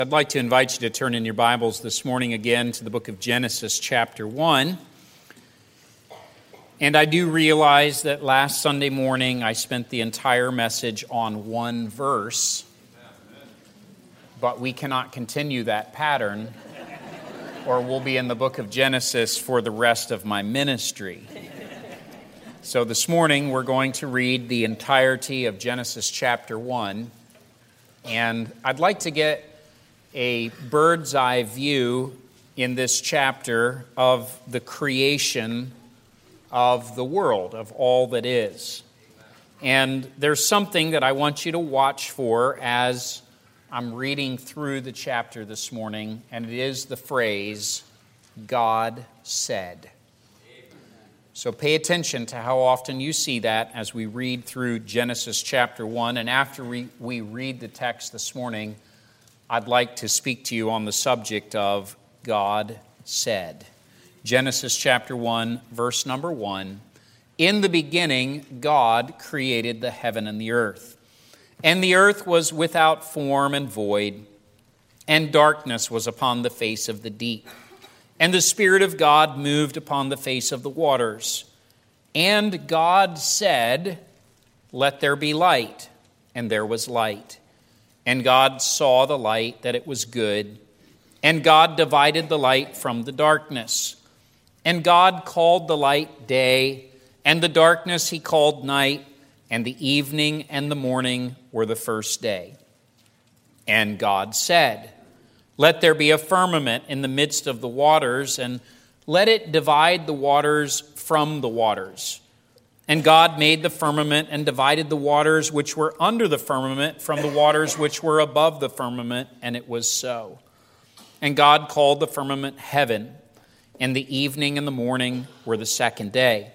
I'd like to invite you to turn in your Bibles this morning again to the book of Genesis chapter 1. And I do realize that last Sunday morning I spent the entire message on one verse, but we cannot continue that pattern or we'll be in the book of Genesis for the rest of my ministry. So this morning we're going to read the entirety of Genesis chapter 1, and I'd like to get a bird's eye view in this chapter of the creation of the world, of all that is. And there's something that I want you to watch for as I'm reading through the chapter this morning, and it is the phrase, God said. So pay attention to how often you see that as we read through Genesis chapter 1. And after we read the text this morning, I'd like to speak to you on the subject of God said. Genesis chapter 1, verse number 1. In the beginning, God created the heaven and the earth. And the earth was without form and void, and darkness was upon the face of the deep. And the Spirit of God moved upon the face of the waters. And God said, "Let there be light." And there was light. And God saw the light, that it was good. And God divided the light from the darkness. And God called the light day, and the darkness he called night, and the evening and the morning were the first day. And God said, "Let there be a firmament in the midst of the waters, and let it divide the waters from the waters." And God made the firmament and divided the waters which were under the firmament from the waters which were above the firmament, and it was so. And God called the firmament heaven, and the evening and the morning were the second day.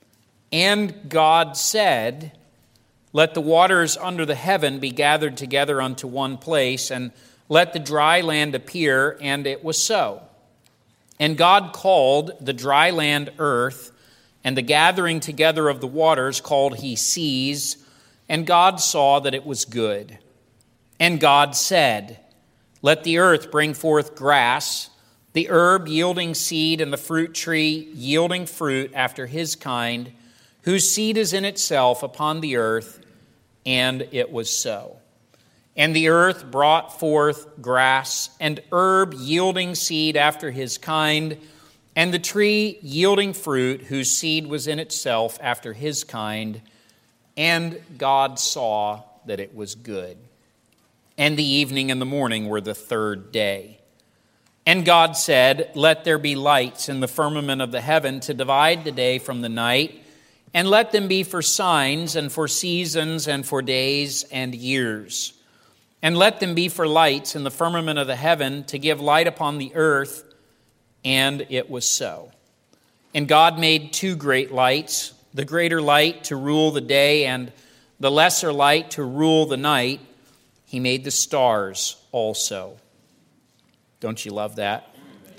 And God said, "Let the waters under the heaven be gathered together unto one place, and let the dry land appear," and it was so. And God called the dry land earth, and the gathering together of the waters called he seas, and God saw that it was good. And God said, "Let the earth bring forth grass, the herb yielding seed, and the fruit tree yielding fruit after his kind, whose seed is in itself upon the earth," and it was so. And the earth brought forth grass, and herb yielding seed after his kind, and the tree yielding fruit, whose seed was in itself after his kind. And God saw that it was good. And the evening and the morning were the third day. And God said, "Let there be lights in the firmament of the heaven to divide the day from the night, and let them be for signs and for seasons and for days and years. And let them be for lights in the firmament of the heaven to give light upon the earth." And it was so. And God made two great lights, the greater light to rule the day and the lesser light to rule the night. He made the stars also. Don't you love that?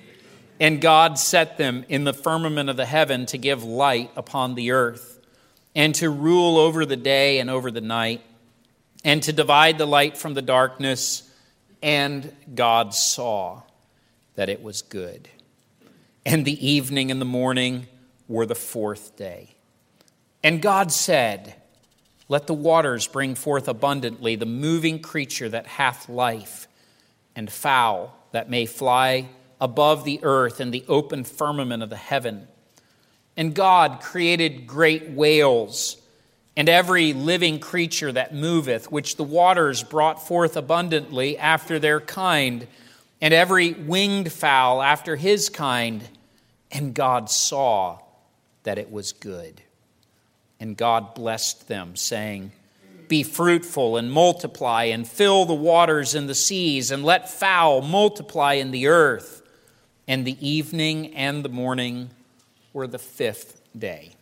And God set them in the firmament of the heaven to give light upon the earth, and to rule over the day and over the night, and to divide the light from the darkness. And God saw that it was good. And the evening and the morning were the fourth day. And God said, "Let the waters bring forth abundantly the moving creature that hath life, and fowl that may fly above the earth in the open firmament of the heaven." And God created great whales, and every living creature that moveth, which the waters brought forth abundantly after their kind, and every winged fowl after his kind. And God saw that it was good. And God blessed them, saying, "Be fruitful and multiply, and fill the waters and the seas, and let fowl multiply in the earth." And the evening and the morning were the fifth day.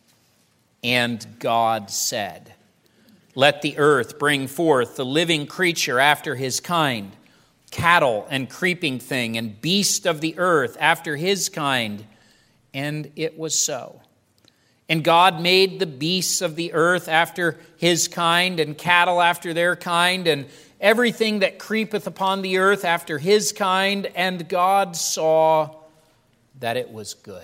And God said, "Let the earth bring forth the living creature after his kind, cattle and creeping thing, and beast of the earth after his kind." And it was so. And God made the beasts of the earth after his kind, and cattle after their kind, and everything that creepeth upon the earth after his kind. And God saw that it was good.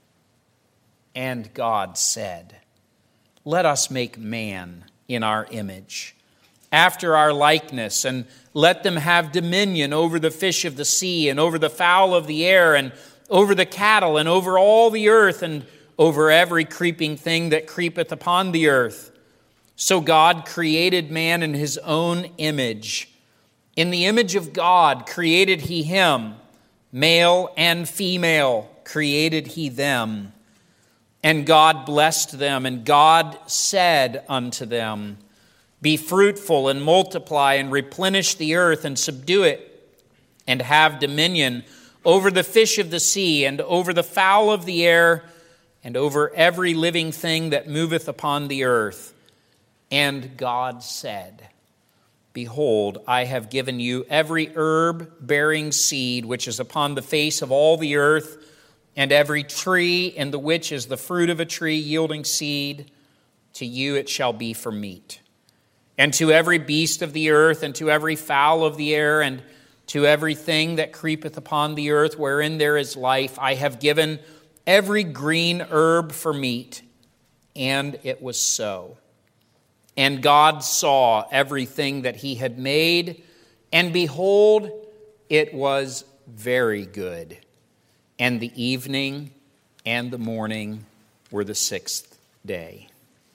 And God said, let us make man in our image, after our likeness, and let them have dominion over the fish of the sea, and over the fowl of the air, and over the cattle, and over all the earth, and over every creeping thing that creepeth upon the earth. So God created man in his own image. In the image of God created he him, male and female created he them. And God blessed them, and God said unto them, be fruitful and multiply and replenish the earth and subdue it, and have dominion over the fish of the sea and over the fowl of the air and over every living thing that moveth upon the earth. And God said, behold, I have given you every herb bearing seed which is upon the face of all the earth, and every tree in the which is the fruit of a tree yielding seed, to you it shall be for meat. And to every beast of the earth, and to every fowl of the air, and to everything that creepeth upon the earth, wherein there is life, I have given every green herb for meat. And it was so. And God saw everything that he had made, and behold, it was very good. And the evening and the morning were the sixth day.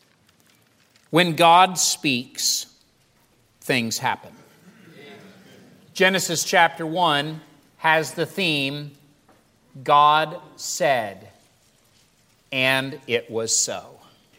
When God speaks, things happen. Genesis chapter 1 has the theme, God said, and it was so.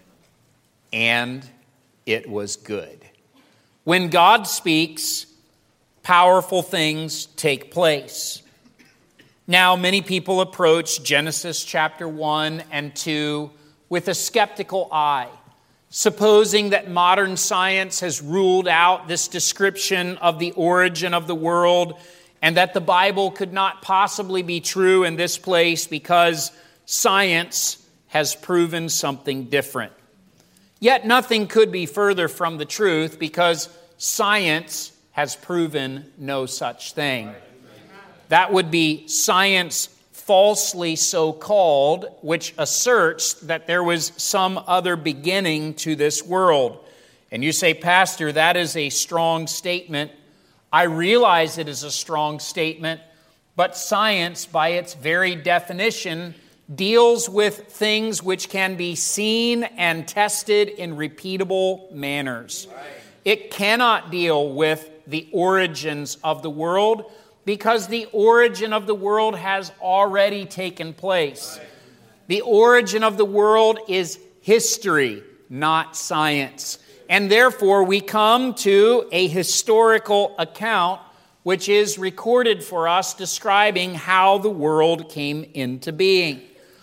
And it was good. When God speaks, powerful things take place. Now, many people approach Genesis chapter 1 and 2 with a skeptical eye, supposing that modern science has ruled out this description of the origin of the world and that the Bible could not possibly be true in this place because science has proven something different. Yet nothing could be further from the truth because science has proven no such thing. That would be science falsely so called, which asserts that there was some other beginning to this world. And you say, Pastor, that is a strong statement. I realize it is a strong statement, but science, by its very definition, deals with things which can be seen and tested in repeatable manners. It cannot deal with the origins of the world, because the origin of the world has already taken place. The origin of the world is history, not science. And therefore, we come to a historical account which is recorded for us describing how the world came into being.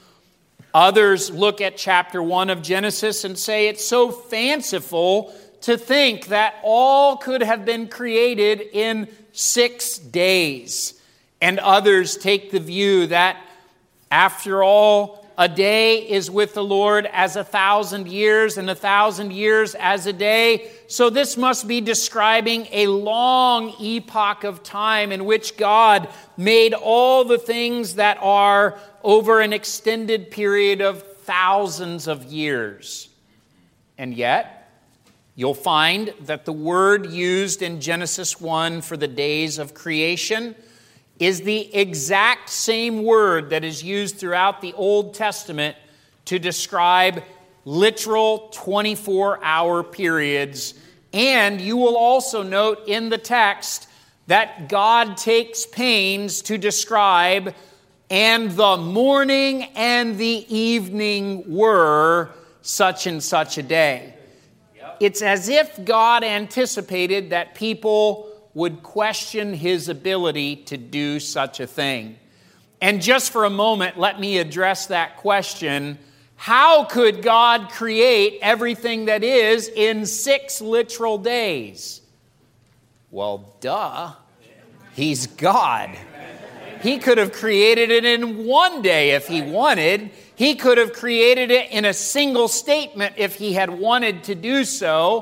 Others look at chapter 1 of Genesis and say it's so fanciful to think that all could have been created in 6 days. And others take the view that, after all, a day is with the Lord as 1,000 years, and 1,000 years as a day. So this must be describing a long epoch of time in which God made all the things that are over an extended period of thousands of years. And yet, you'll find that the word used in Genesis 1 for the days of creation is the exact same word that is used throughout the Old Testament to describe literal 24-hour periods. And you will also note in the text that God takes pains to describe, and the morning and the evening were such and such a day. It's as if God anticipated that people would question his ability to do such a thing. And just for a moment, let me address that question. How could God create everything that is in 6 literal days? Well, duh. He's God. He could have created it in 1 day if he wanted. He could have created it in a single statement if he had wanted to do so.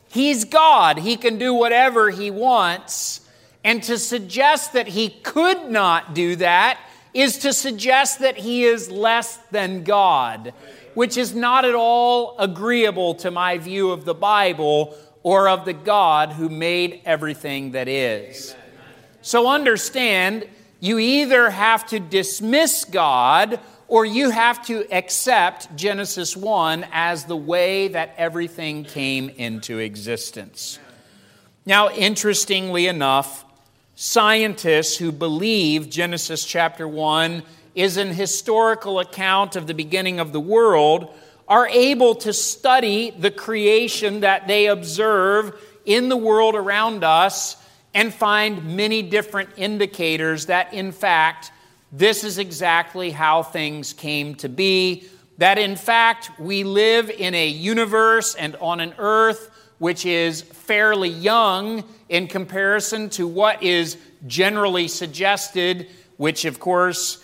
He's God. He can do whatever He wants. And to suggest that He could not do that is to suggest that He is less than God, which is not at all agreeable to my view of the Bible or of the God who made everything that is. So understand, you either have to dismiss God or you have to accept Genesis 1 as the way that everything came into existence. Now, interestingly enough, scientists who believe Genesis chapter 1 is an historical account of the beginning of the world are able to study the creation that they observe in the world around us and find many different indicators that, in fact, this is exactly how things came to be, that, in fact, we live in a universe and on an earth which is fairly young in comparison to what is generally suggested, which, of course,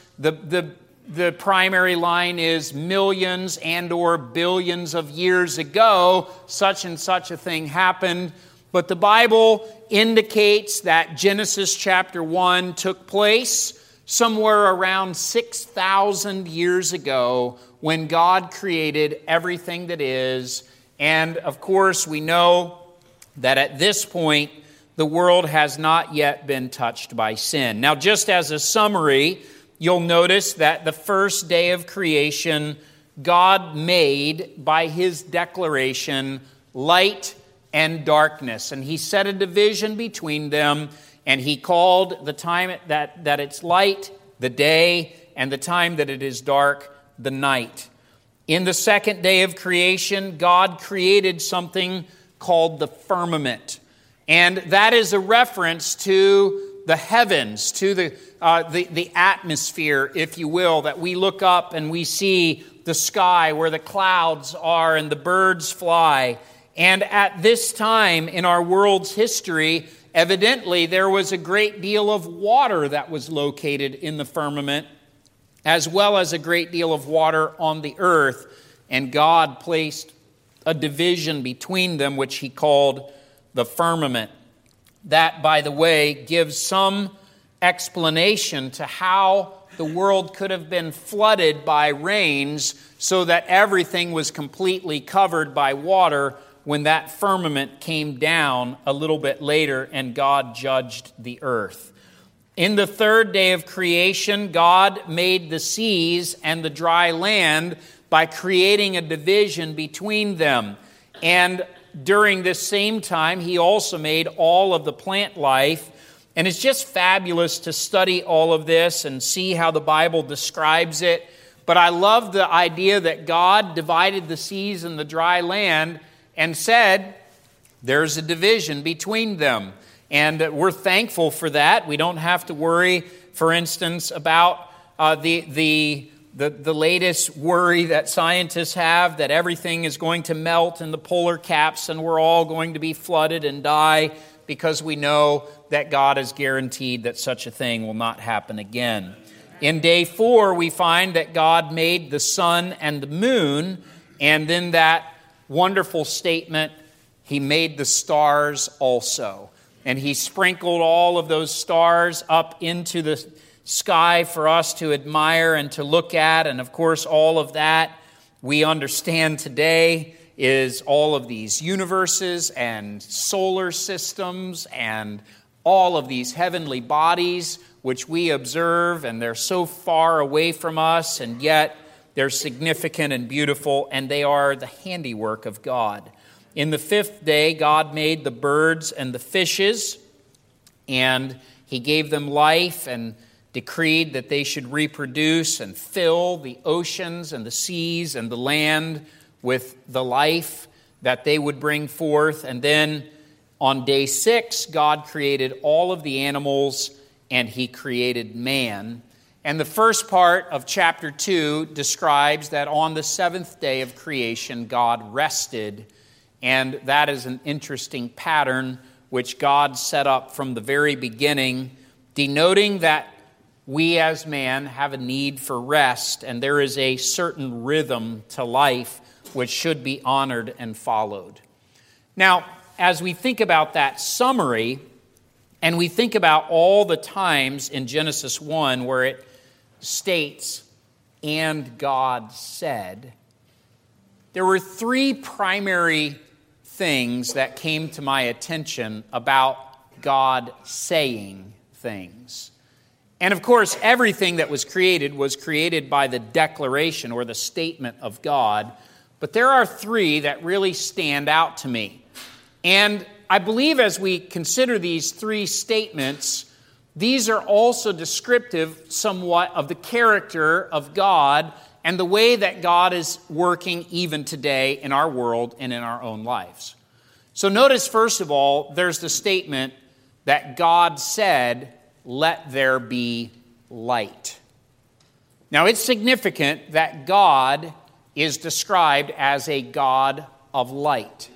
the primary line is millions and or billions of years ago, such and such a thing happened. But the Bible indicates that Genesis chapter 1 took place somewhere around 6,000 years ago when God created everything that is. And, of course, we know that at this point, the world has not yet been touched by sin. Now, just as a summary, you'll notice that the first day of creation, God made, by His declaration, light and darkness. And He set a division between them, and He called the time that it's light, the day, and the time that it is dark, the night. In the second day of creation, God created something called the firmament. And that is a reference to the heavens, to the atmosphere, if you will, that we look up and we see the sky where the clouds are and the birds fly. And at this time in our world's history, evidently there was a great deal of water that was located in the firmament, as well as a great deal of water on the earth. And God placed a division between them, which He called the firmament. That, by the way, gives some explanation to how the world could have been flooded by rains so that everything was completely covered by water when that firmament came down a little bit later and God judged the earth. In the third day of creation, God made the seas and the dry land by creating a division between them. And during this same time, He also made all of the plant life. And it's just fabulous to study all of this and see how the Bible describes it. But I love the idea that God divided the seas and the dry land and said, there's a division between them. And we're thankful for that. We don't have to worry, for instance, about the latest worry that scientists have that everything is going to melt in the polar caps and we're all going to be flooded and die, because we know that God has guaranteed that such a thing will not happen again. In day 4, we find that God made the sun and the moon, and then that wonderful statement, He made the stars also. And He sprinkled all of those stars up into the sky for us to admire and to look at. And of course, all of that we understand today is all of these universes and solar systems and all of these heavenly bodies which we observe, and they're so far away from us, and yet they're significant and beautiful, and they are the handiwork of God. In the 5th day, God made the birds and the fishes, and He gave them life and decreed that they should reproduce and fill the oceans and the seas and the land with the life that they would bring forth. And then on day 6, God created all of the animals, and He created man. And the first part of chapter 2 describes that on the 7th day of creation, God rested. And that is an interesting pattern which God set up from the very beginning, denoting that we as man have a need for rest, and there is a certain rhythm to life which should be honored and followed. Now, as we think about that summary, and we think about all the times in Genesis 1 where it states, "And God said," there were three primary things that came to my attention about God saying things. And of course, everything that was created by the declaration or the statement of God. But there are three that really stand out to me. And I believe as we consider these three statements, these are also descriptive somewhat of the character of God and the way that God is working even today in our world and in our own lives. So notice, first of all, there's the statement that God said, "Let there be light." Now, it's significant that God is described as a God of light.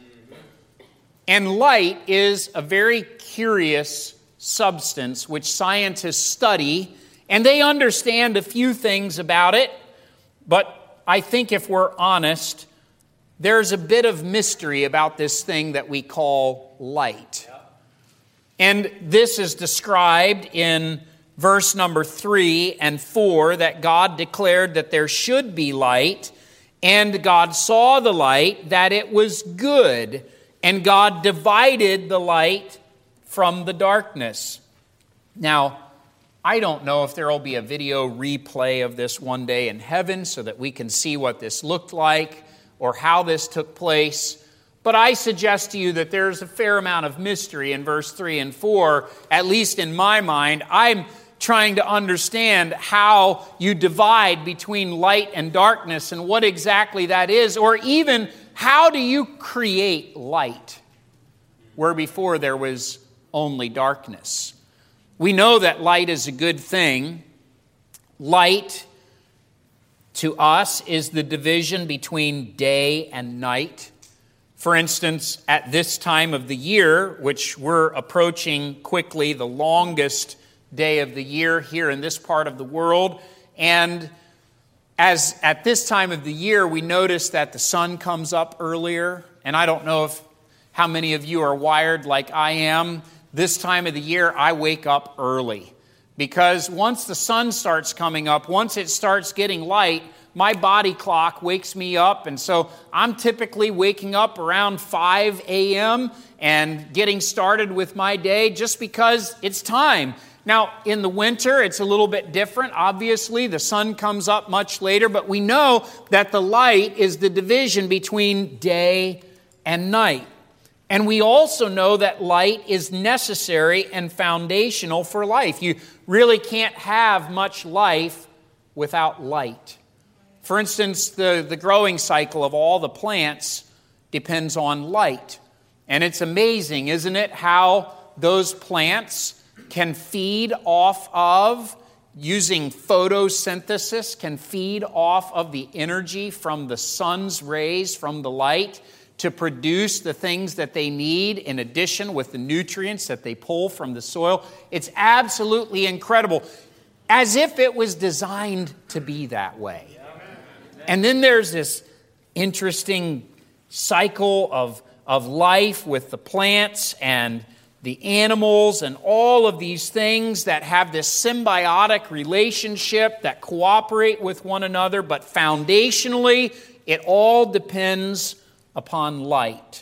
And light is a very curious substance which scientists study, and they understand a few things about it, but I think if we're honest, there's a bit of mystery about this thing that we call light. And this is described in verse number 3 and 4, that God declared that there should be light, and God saw the light, that it was good, and God divided the light from the darkness. Now, I don't know if there will be a video replay of this one day in heaven so that we can see what this looked like or how this took place. But I suggest to you that there's a fair amount of mystery in verse 3 and 4, at least in my mind. I'm trying to understand how you divide between light and darkness and what exactly that is, or even how do you create light where before there was only darkness. We know that light is a good thing. Light to us is the division between day and night. For instance, at this time of the year, which we're approaching quickly, the longest day of the year here in this part of the world, and as at this time of the year, we notice that the sun comes up earlier, and I don't know how many of you are wired like I am. This time of the year, I wake up early, because once the sun starts coming up, once it starts getting light, my body clock wakes me up, and so I'm typically waking up around 5 a.m. and getting started with my day just because it's time. Now, in the winter, it's a little bit different. Obviously, the sun comes up much later, but we know that the light is the division between day and night. And we also know that light is necessary and foundational for life. You really can't have much life without light. For instance, the growing cycle of all the plants depends on light. And it's amazing, isn't it, how those plants can feed off of, using photosynthesis, can feed off of the energy from the sun's rays, from the light, to produce the things that they need in addition with the nutrients that they pull from the soil. It's absolutely incredible, as if it was designed to be that way. And then there's this interesting cycle of life with the plants and the animals and all of these things that have this symbiotic relationship that cooperate with one another, but foundationally, it all depends upon light.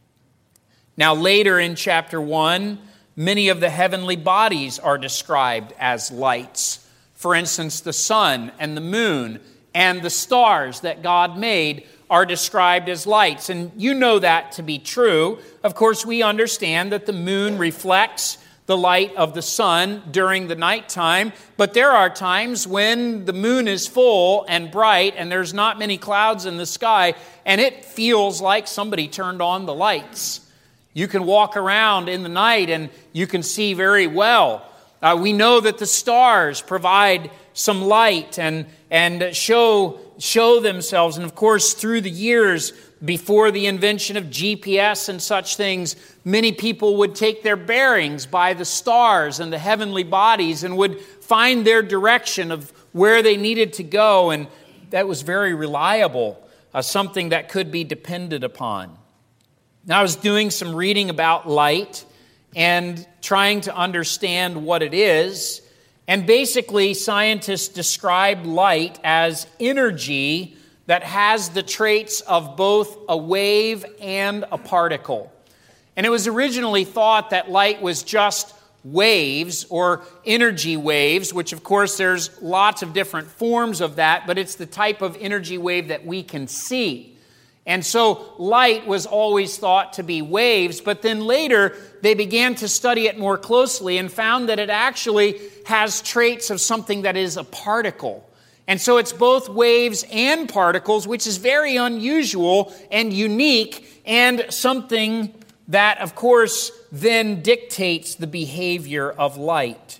Now, later in chapter 1, many of the heavenly bodies are described as lights. For instance, the sun and the moon and the stars that God made are described as lights. And you know that to be true. Of course, we understand that the moon reflects the light of the sun during the nighttime, but there are times when the moon is full and bright and there's not many clouds in the sky, and it feels like somebody turned on the lights. You can walk around in the night and you can see very well. We know that the stars provide some light and show themselves. And of course, through the years, before the invention of GPS and such things, many people would take their bearings by the stars and the heavenly bodies and would find their direction of where they needed to go. And that was very reliable, something that could be depended upon. Now, I was doing some reading about light and trying to understand what it is. And basically, scientists describe light as energy that has the traits of both a wave and a particle. And it was originally thought that light was just waves or energy waves, which of course there's lots of different forms of that, but it's the type of energy wave that we can see. And so light was always thought to be waves, but then later they began to study it more closely and found that it actually has traits of something that is a particle. And so it's both waves and particles, which is very unusual and unique, and something that, of course, then dictates the behavior of light.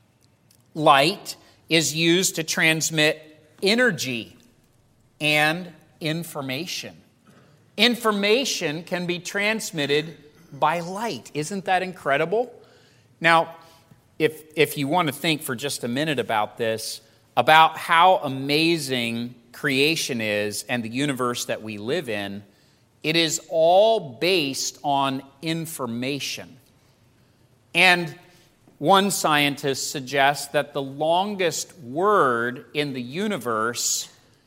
Light is used to transmit energy and information. Information can be transmitted by light. Isn't that incredible? Now, if you want to think for just a minute about this, about how amazing creation is and the universe that we live in, it is all based on information. And one scientist suggests that the longest word in the universe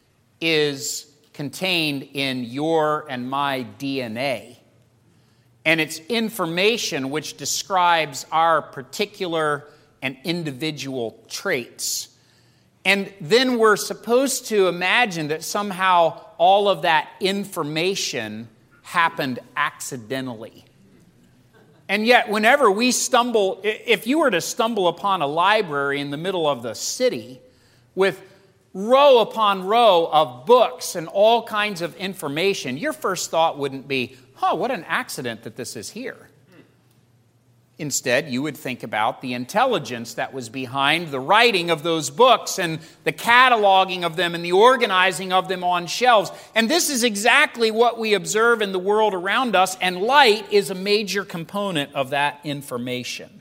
is contained in your and my DNA. And it's information which describes our particular and individual traits. And then we're supposed to imagine that somehow all of that information happened accidentally. And yet, whenever we stumble, if you were to stumble upon a library in the middle of the city with row upon row of books and all kinds of information, your first thought wouldn't be, what an accident that this is here. Instead, you would think about the intelligence that was behind the writing of those books and the cataloging of them and the organizing of them on shelves. And this is exactly what we observe in the world around us, and light is a major component of that information.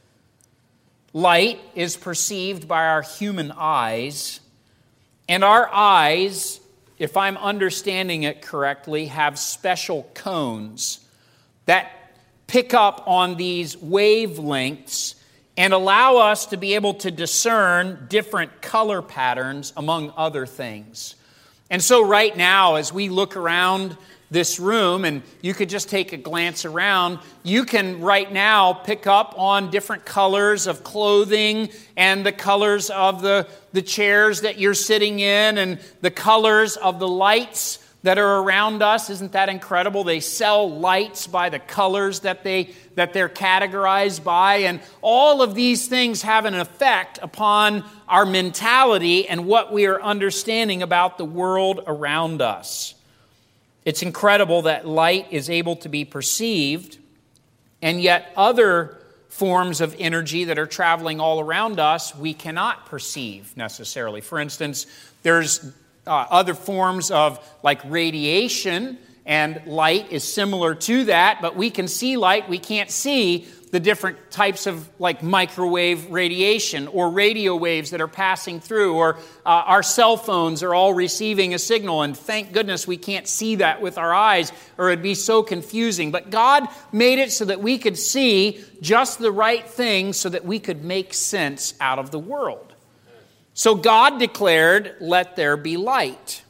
Light is perceived by our human eyes, and our eyes, if I'm understanding it correctly, have special cones that pick up on these wavelengths and allow us to be able to discern different color patterns, among other things. And so right now, as we look around this room, and you could just take a glance around, you can right now pick up on different colors of clothing and the colors of the chairs that you're sitting in and the colors of the lights that are around us. Isn't that incredible? They sell lights by the colors that they're categorized by, and all of these things have an effect upon our mentality and what we are understanding about the world around us. It's incredible that light is able to be perceived, and yet other forms of energy that are traveling all around us we cannot perceive necessarily. For instance, there's other forms of like radiation, and light is similar to that, but we can see light. We can't see the different types of like microwave radiation or radio waves that are passing through, or our cell phones are all receiving a signal, and thank goodness we can't see that with our eyes, or it'd be so confusing. But God made it so that we could see just the right thing so that we could make sense out of the world. So God declared, "Let there be light."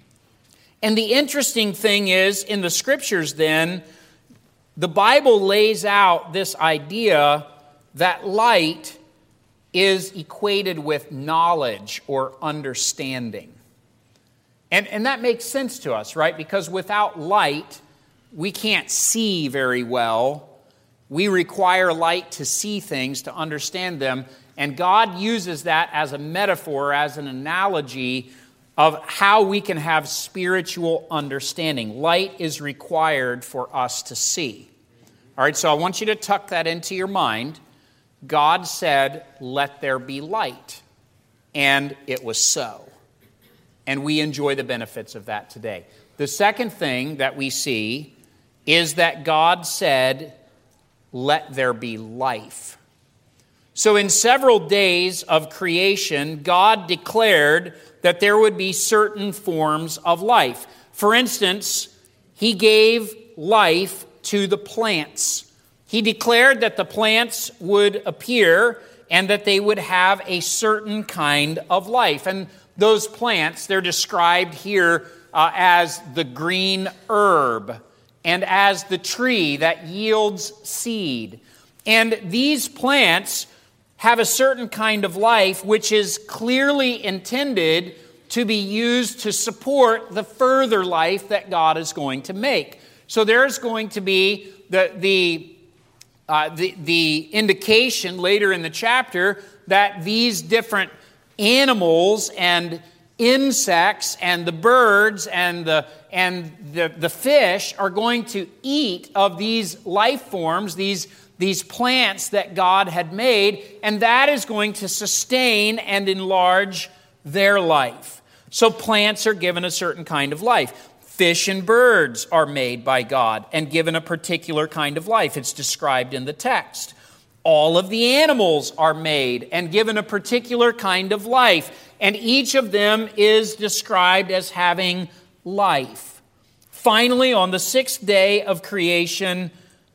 And the interesting thing is, in the Scriptures then, the Bible lays out this idea that light is equated with knowledge or understanding. And that makes sense to us, right? Because without light, we can't see very well. We require light to see things, to understand them. And God uses that as a metaphor, as an analogy of how we can have spiritual understanding. Light is required for us to see. All right, so I want you to tuck that into your mind. God said, "Let there be light." And it was so. And we enjoy the benefits of that today. The second thing that we see is that God said, "Let there be life." So in several days of creation, God declared that there would be certain forms of life. For instance, He gave life to the plants. He declared that the plants would appear and that they would have a certain kind of life. And those plants, they're described here as the green herb and as the tree that yields seed. And these plants have a certain kind of life which is clearly intended to be used to support the further life that God is going to make. So there's going to be the indication later in the chapter that these different animals and insects and the birds and the fish are going to eat of these life forms, these plants that God had made, and that is going to sustain and enlarge their life. So plants are given a certain kind of life. Fish and birds are made by God and given a particular kind of life. It's described in the text. All of the animals are made and given a particular kind of life, and each of them is described as having life. Finally, on the sixth day of creation,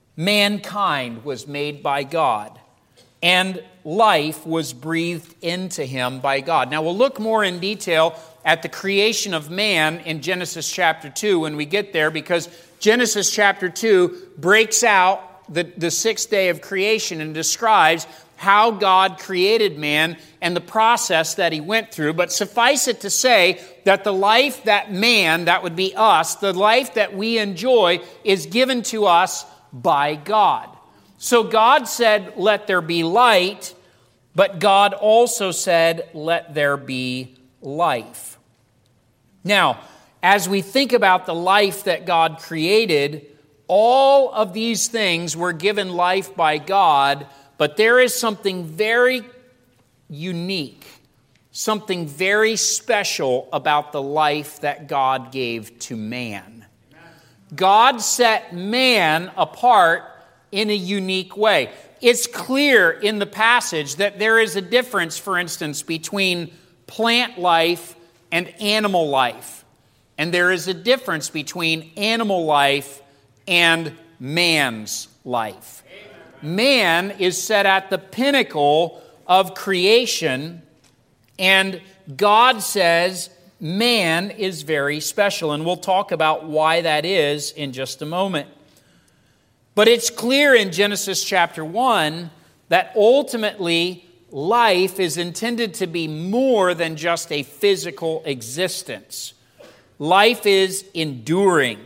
mankind was made by God, and life was breathed into him by God. Now, we'll look more in detail at the creation of man in Genesis chapter 2 when we get there, because Genesis chapter 2 breaks out the sixth day of creation and describes how God created man and the process that he went through. But suffice it to say that the life that man, that would be us, the life that we enjoy is given to us by God. So God said, "Let there be light," but God also said, "Let there be life." Now, as we think about the life that God created, all of these things were given life by God, but there is something very unique, something very special about the life that God gave to man. God set man apart in a unique way. It's clear in the passage that there is a difference, for instance, between plant life and animal life. And there is a difference between animal life and man's life. Man is set at the pinnacle of creation, and God says man is very special. And we'll talk about why that is in just a moment. But it's clear in Genesis chapter 1 that ultimately life is intended to be more than just a physical existence. Life is enduring.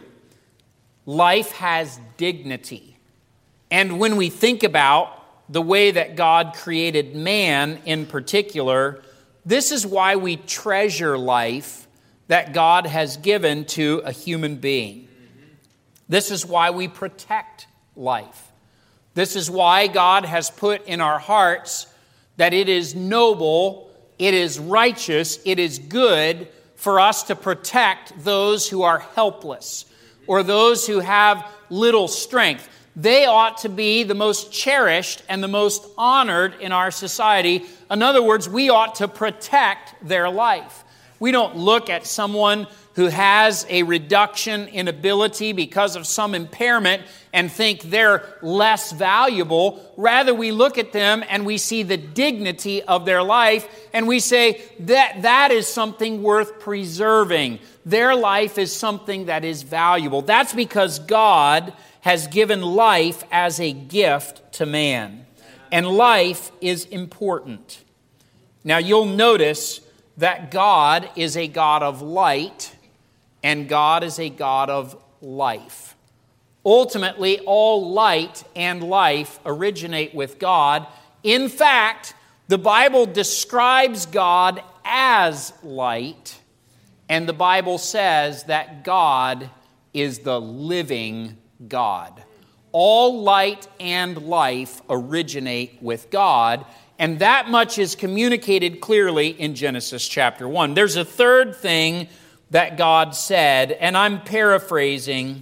Life has dignity. And when we think about the way that God created man in particular, this is why we treasure life that God has given to a human being. This is why we protect life. This is why God has put in our hearts that it is noble, it is righteous, it is good for us to protect those who are helpless or those who have little strength. They ought to be the most cherished and the most honored in our society. In other words, we ought to protect their life. We don't look at someone who has a reduction in ability because of some impairment and think they're less valuable. Rather, we look at them and we see the dignity of their life and we say that is something worth preserving. Their life is something that is valuable. That's because God has given life as a gift to man. And life is important. Now, you'll notice that God is a God of light and God is a God of life. Ultimately, all light and life originate with God. In fact, the Bible describes God as light, and the Bible says that God is the living God. All light and life originate with God, and that much is communicated clearly in Genesis chapter 1. There's a third thing that God said, and I'm paraphrasing,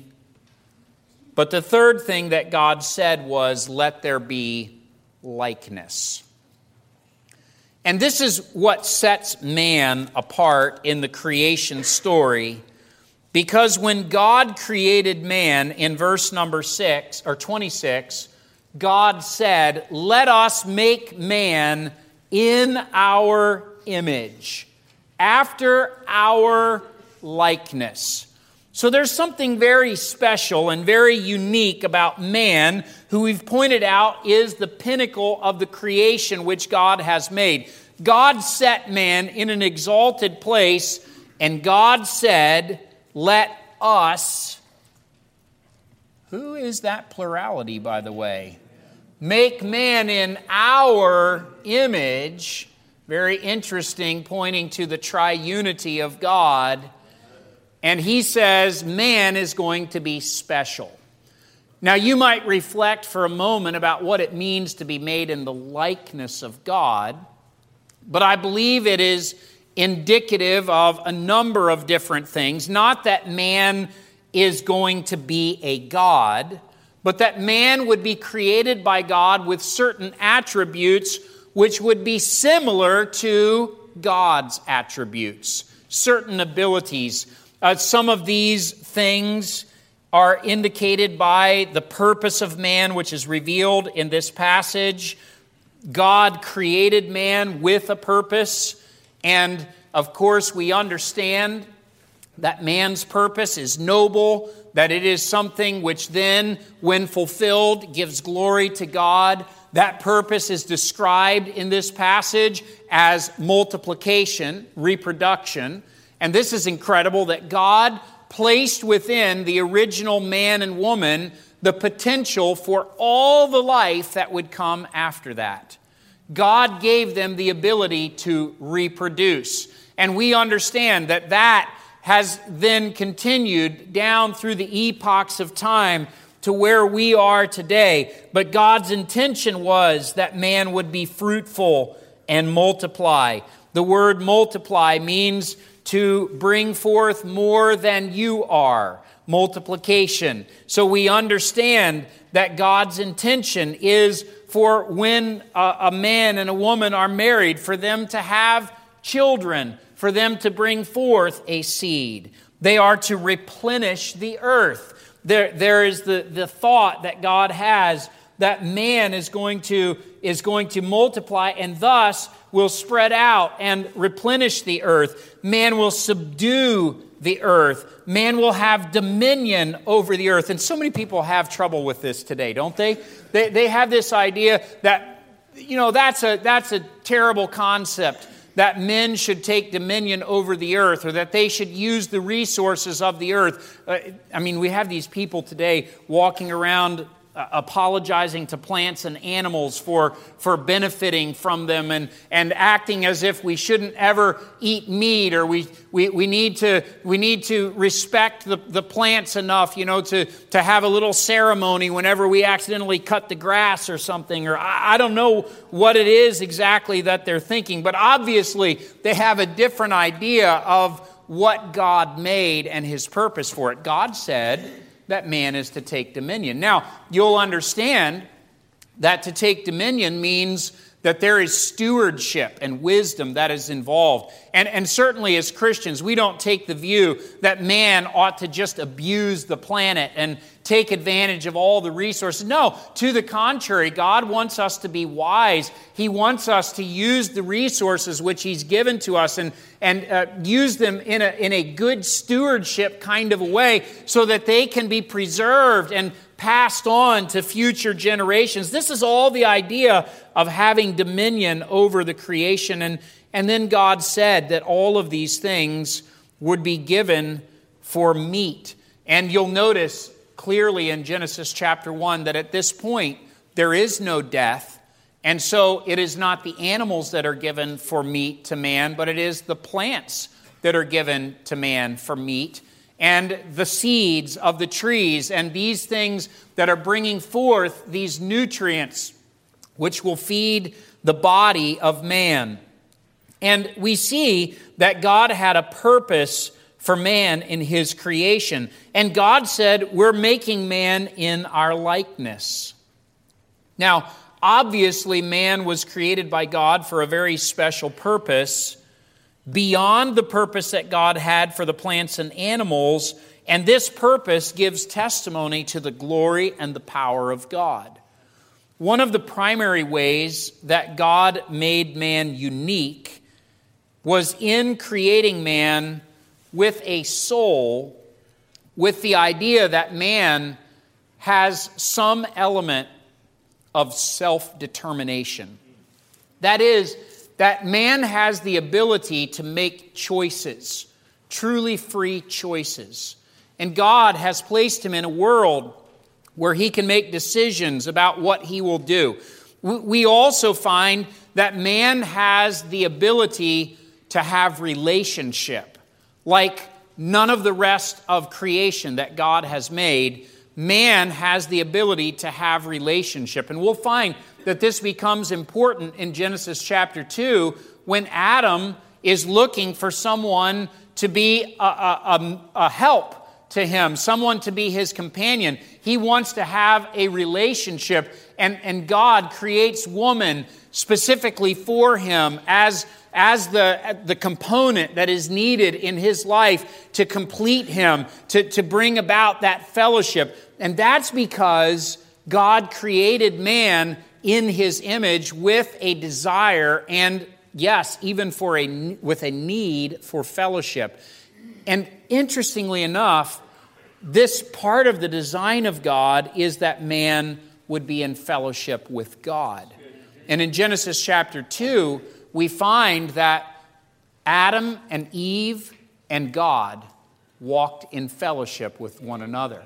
but the third thing that God said was, "Let there be likeness." And this is what sets man apart in the creation story, Because when God created man in verse number 6 or 26, God said, "Let us make man in our image, after our likeness." So there's something very special and very unique about man, who we've pointed out is the pinnacle of the creation which God has made. God set man in an exalted place, and God said, "Let us," who is that plurality, by the way? "Make man in our image." Very interesting, pointing to the triunity of God. And he says man is going to be special. Now you might reflect for a moment about what it means to be made in the likeness of God, but I believe it is indicative of a number of different things. Not that man is going to be a god, but that man would be created by God with certain attributes which would be similar to God's attributes, certain abilities. Some of these things are indicated by the purpose of man, which is revealed in this passage. God created man with a purpose, and of course we understand that man's purpose is noble, that it is something which then, when fulfilled, gives glory to God. That purpose is described in this passage as multiplication, reproduction. And this is incredible, that God placed within the original man and woman the potential for all the life that would come after that. God gave them the ability to reproduce. And we understand that that has then continued down through the epochs of time to where we are today. But God's intention was that man would be fruitful and multiply. The word multiply means to bring forth more than you are. Multiplication. So we understand that God's intention is for when a man and a woman are married, for them to have children, for them to bring forth a seed. They are to replenish the earth. There is the thought that God has that man is going to multiply and thus will spread out and replenish the earth. Man will subdue the earth. Man will have dominion over the earth. And so many people have trouble with this today, don't they? They have this idea that, that's a terrible concept, that men should take dominion over the earth, or that they should use the resources of the earth. We have these people today walking around apologizing to plants and animals for benefiting from them, and acting as if we shouldn't ever eat meat, or we need to respect the plants enough, to have a little ceremony whenever we accidentally cut the grass or something, or I don't know what it is exactly that they're thinking, but obviously they have a different idea of what God made and His purpose for it. God said that man is to take dominion. Now, you'll understand that to take dominion means that there is stewardship and wisdom that is involved. And certainly as Christians, we don't take the view that man ought to just abuse the planet and take advantage of all the resources. No, to the contrary, God wants us to be wise. He wants us to use the resources which He's given to us and use them in a good stewardship kind of a way so that they can be preserved and passed on to future generations. This is all the idea of having dominion over the creation. And then God said that all of these things would be given for meat. And you'll notice clearly in Genesis chapter 1 that at this point there is no death. And so it is not the animals that are given for meat to man, but it is the plants that are given to man for meat, and the seeds of the trees, and these things that are bringing forth these nutrients which will feed the body of man. And we see that God had a purpose for man in His creation. And God said, we're making man in our likeness. Now, obviously, man was created by God for a very special purpose. beyond the purpose that God had for the plants and animals, and this purpose gives testimony to the glory and the power of God. One of the primary ways that God made man unique was in creating man with a soul, with the idea that man has some element of self-determination. That is, that man has the ability to make choices, truly free choices. And God has placed him in a world where he can make decisions about what he will do. We also find that man has the ability to have relationship. Like none of the rest of creation that God has made, man has the ability to have relationship. And we'll find that this becomes important in Genesis chapter 2 when Adam is looking for someone to be a help to him, someone to be his companion. He wants to have a relationship, and God creates woman specifically for him as the component that is needed in his life to complete him, to bring about that fellowship. And that's because God created man in his image with a desire and, yes, even with a need for fellowship. And interestingly enough, this part of the design of God is that man would be in fellowship with God. And in Genesis chapter 2, we find that Adam and Eve and God walked in fellowship with one another.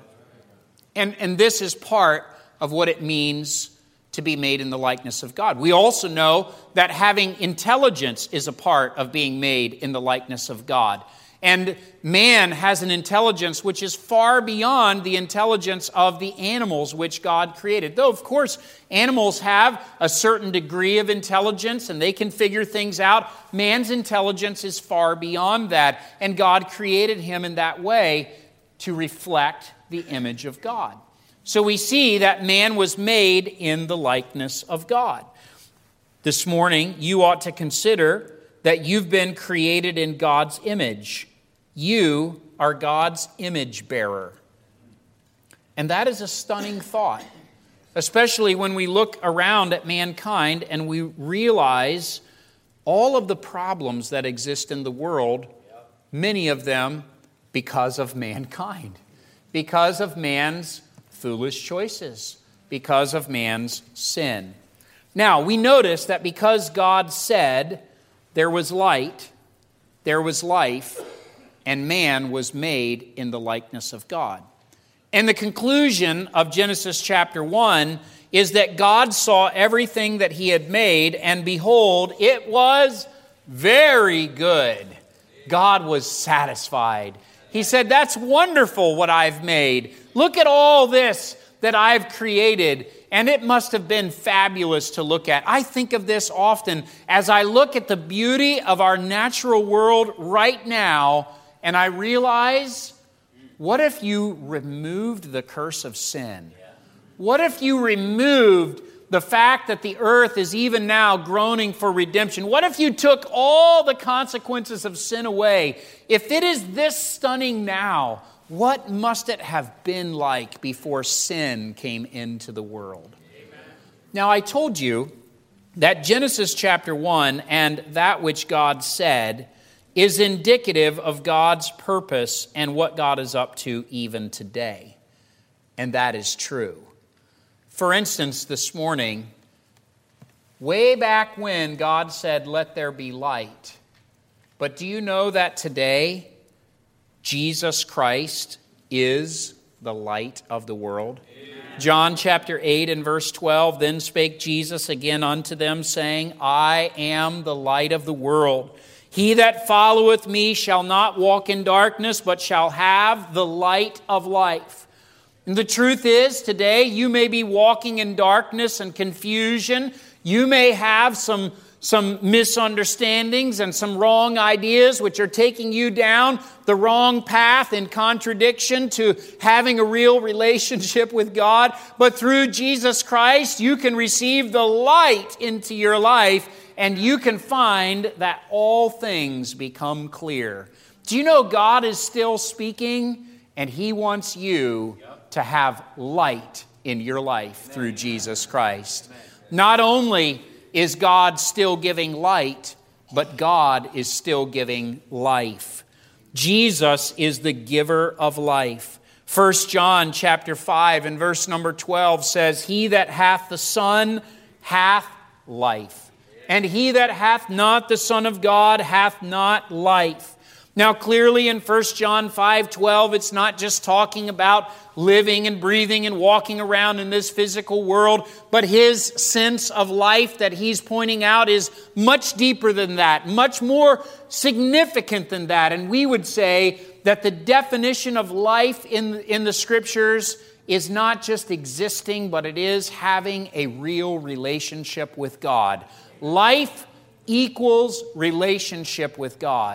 And this is part of what it means to be made in the likeness of God. We also know that having intelligence is a part of being made in the likeness of God. And man has an intelligence which is far beyond the intelligence of the animals which God created. Though, of course, animals have a certain degree of intelligence and they can figure things out, man's intelligence is far beyond that. And God created him in that way to reflect the image of God. So we see that man was made in the likeness of God. This morning, you ought to consider that you've been created in God's image. You are God's image bearer. And that is a stunning thought, especially when we look around at mankind and we realize all of the problems that exist in the world, many of them because of mankind, because of man's foolish choices, because of man's sin. Now, we notice that because God said there was light, there was life, and man was made in the likeness of God. And the conclusion of Genesis chapter 1 is that God saw everything that he had made, and behold, it was very good. God was satisfied. He said, "That's wonderful what I've made. Look at all this that I've created." And it must have been fabulous to look at. I think of this often as I look at the beauty of our natural world right now, and I realize, what if you removed the curse of sin? What if you removed the fact that the earth is even now groaning for redemption? What if you took all the consequences of sin away? If it is this stunning now, what must it have been like before sin came into the world? Amen. Now, I told you that Genesis chapter 1 and that which God said is indicative of God's purpose and what God is up to even today. And that is true. For instance, this morning, way back when God said, "Let there be light." But do you know that today, Jesus Christ is the light of the world? Amen. John chapter 8 and verse 12, "Then spake Jesus again unto them, saying, I am the light of the world. He that followeth me shall not walk in darkness, but shall have the light of life." And the truth is, today you may be walking in darkness and confusion. You may have some misunderstandings and some wrong ideas which are taking you down the wrong path in contradiction to having a real relationship with God. But through Jesus Christ, you can receive the light into your life, and you can find that all things become clear. Do you know God is still speaking, and He wants you to have light in your life through Jesus Christ? Not only is God still giving light, but God is still giving life. Jesus is the giver of life. 1 John chapter 5 and verse number 12 says, "He that hath the Son hath life, and he that hath not the Son of God hath not life." Now clearly in 1 John 5:12, it's not just talking about living and breathing and walking around in this physical world, but his sense of life that he's pointing out is much deeper than that, much more significant than that. And we would say that the definition of life in the Scriptures is not just existing, but it is having a real relationship with God. Life equals relationship with God.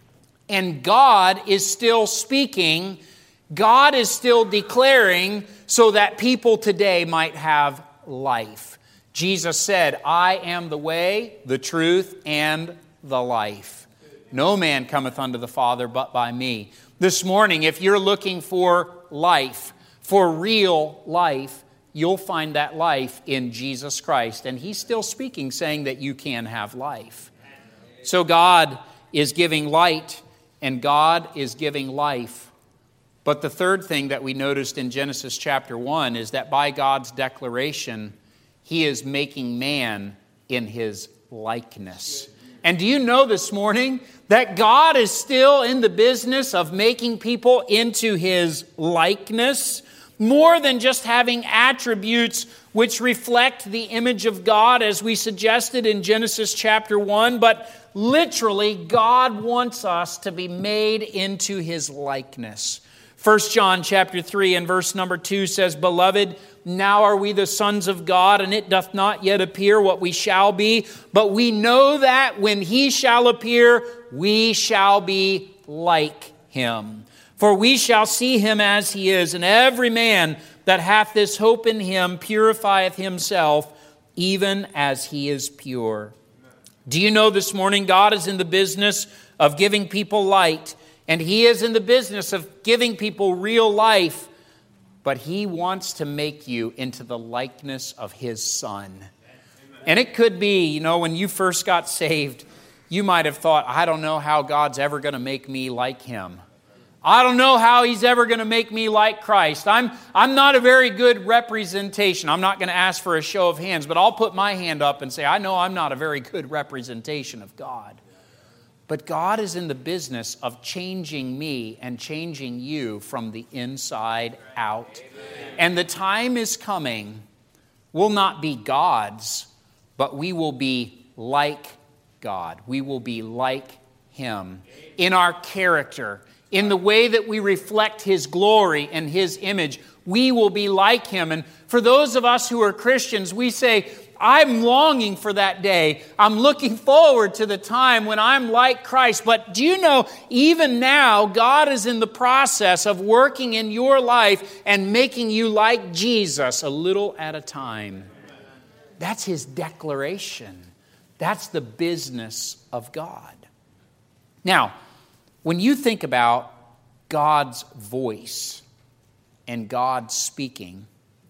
And God is still speaking, God is still declaring, so that people today might have life. Jesus said, "I am the way, the truth, and the life. No man cometh unto the Father but by me." This morning, if you're looking for life, for real life, you'll find that life in Jesus Christ. And He's still speaking, saying that you can have life. So God is giving light, and God is giving life. But the third thing that we noticed in Genesis chapter 1 is that by God's declaration, He is making man in His likeness. And do you know this morning that God is still in the business of making people into His likeness? More than just having attributes which reflect the image of God, as we suggested in Genesis chapter 1, but literally, God wants us to be made into His likeness. 1 John chapter 3 and verse number 2 says, "Beloved, now are we the sons of God, and it doth not yet appear what we shall be. But we know that when He shall appear, we shall be like Him. For we shall see Him as He is, and every man that hath this hope in Him purifieth himself, even as He is pure." Do you know this morning God is in the business of giving people light, and He is in the business of giving people real life, but He wants to make you into the likeness of His Son. Amen. And it could be, when you first got saved, you might have thought, I don't know how God's ever going to make me like Him. I don't know how He's ever going to make me like Christ. I'm not a very good representation. I'm not going to ask for a show of hands, but I'll put my hand up and say, I know I'm not a very good representation of God. But God is in the business of changing me and changing you from the inside out. And the time is coming, will not be God's, but we will be like God. We will be like Him in our character, in the way that we reflect His glory and His image. We will be like Him. And for those of us who are Christians, we say, I'm longing for that day. I'm looking forward to the time when I'm like Christ. But do you know, even now, God is in the process of working in your life and making you like Jesus a little at a time. That's His declaration. That's the business of God. Now, when you think about God's voice and God speaking,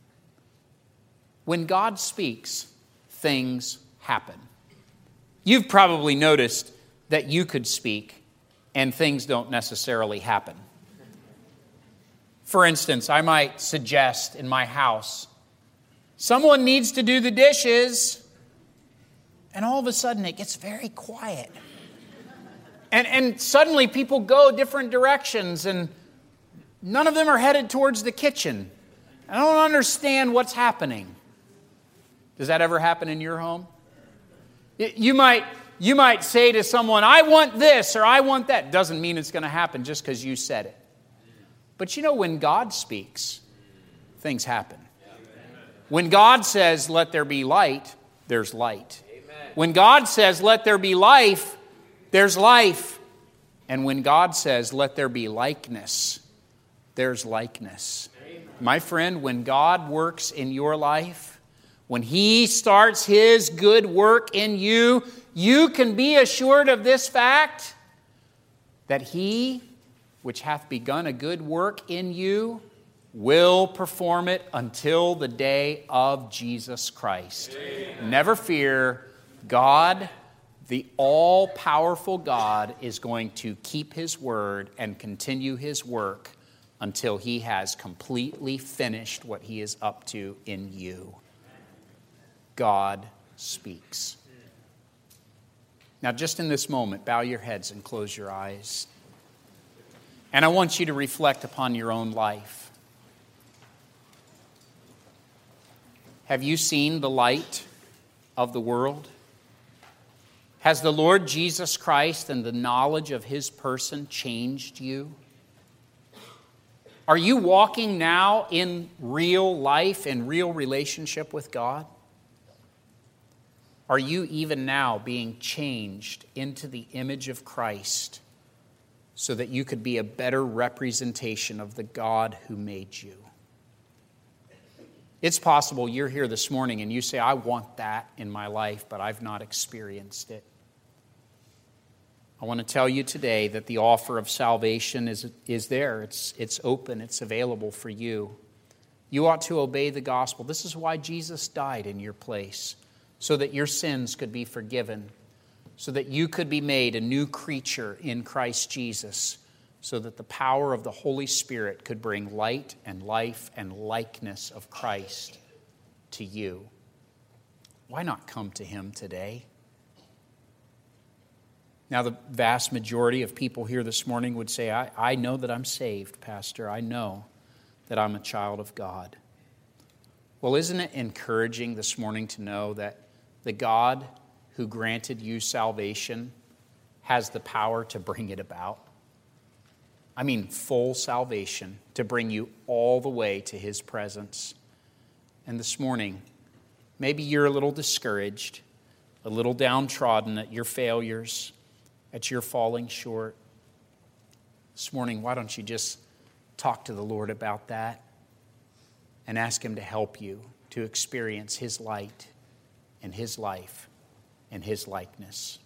when God speaks, things happen. You've probably noticed that you could speak and things don't necessarily happen. For instance, I might suggest in my house, someone needs to do the dishes, and all of a sudden it gets very quiet. And suddenly people go different directions, and none of them are headed towards the kitchen. I don't understand what's happening. Does that ever happen in your home? You might say to someone, I want this or I want that. Doesn't mean it's going to happen just because you said it. But when God speaks, things happen. When God says, let there be light, there's light. When God says, let there be life, there's life. And when God says, let there be likeness, there's likeness. My friend, when God works in your life, When He starts His good work in you, you can be assured of this fact, that He which hath begun a good work in you will perform it until the day of Jesus Christ. Amen. Never fear, God, the all-powerful God, is going to keep His word and continue His work until He has completely finished what He is up to in you. God speaks. Now, just in this moment, bow your heads and close your eyes. And I want you to reflect upon your own life. Have you seen the light of the world? Has the Lord Jesus Christ and the knowledge of His person changed you? Are you walking now in real life, in real relationship with God? Are you even now being changed into the image of Christ so that you could be a better representation of the God who made you? It's possible you're here this morning and you say, I want that in my life, but I've not experienced it. I want to tell you today that the offer of salvation is there. It's open. It's available for you. You ought to obey the gospel. This is why Jesus died in your place, so that your sins could be forgiven, so that you could be made a new creature in Christ Jesus, so that the power of the Holy Spirit could bring light and life and likeness of Christ to you. Why not come to Him today? Now, the vast majority of people here this morning would say, I know that I'm saved, Pastor. I know that I'm a child of God. Well, isn't it encouraging this morning to know that the God who granted you salvation has the power to bring it about? I mean, full salvation, to bring you all the way to His presence. And this morning, maybe you're a little discouraged, a little downtrodden at your failures, at your falling short. This morning, why don't you just talk to the Lord about that and ask Him to help you to experience His light and His life and His likeness.